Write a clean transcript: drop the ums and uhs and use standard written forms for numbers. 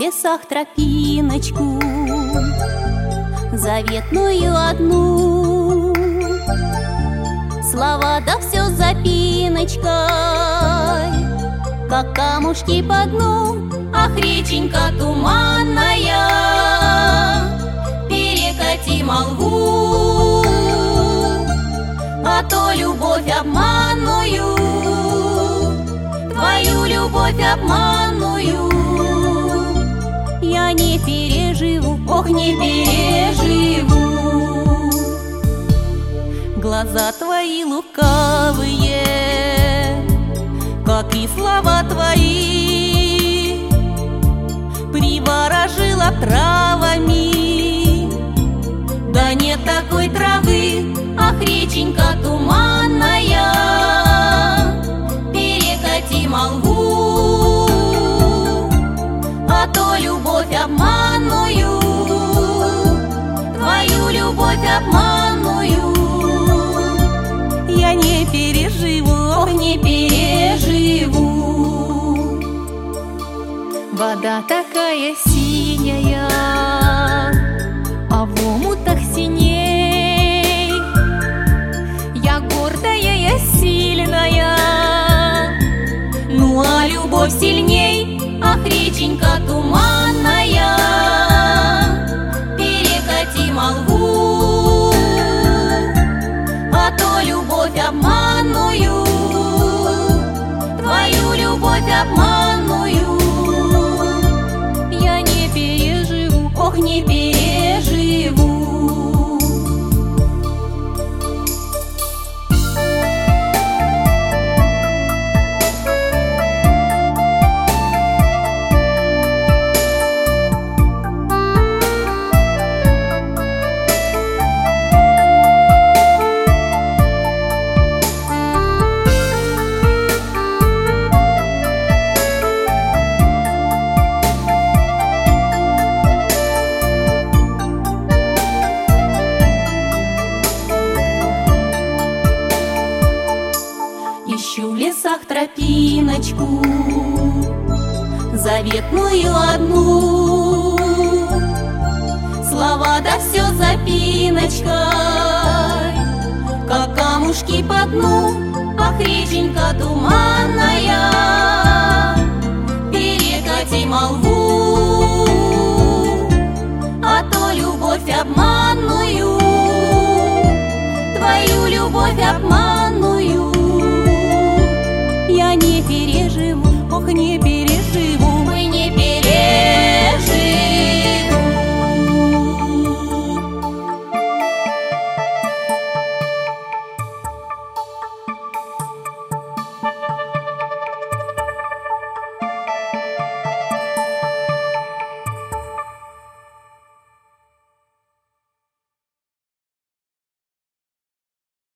лесах тропиночку, заветную одну. Слова да все запиночкой, как камушки по дну. Ах, реченька туманная, перекати молву, а то любовь обманную, твою любовь обманную я не переживу, ох, не переживу. Глаза твои лукавые, как и слова твои, приворожила травами, да нет такой травы. Ах, реченька туманная, перекати молву, а то любовь обманную, твою любовь обманную я не переживу, ох, не переживу. Вода такая синяя, а в омутах синей. Я гордая, я сильная, ну а любовь сильней. Ах, реченька туманная, перекати молву, а то любовь обманную, твою любовь обманную я не переживу, ох, не переживу. Ищу в лесах тропиночку, заветную одну. Слова да все запиночкой, как камушки по дну. Ах, реченька туманная, перекати молву, а то любовь обманную, твою любовь обманную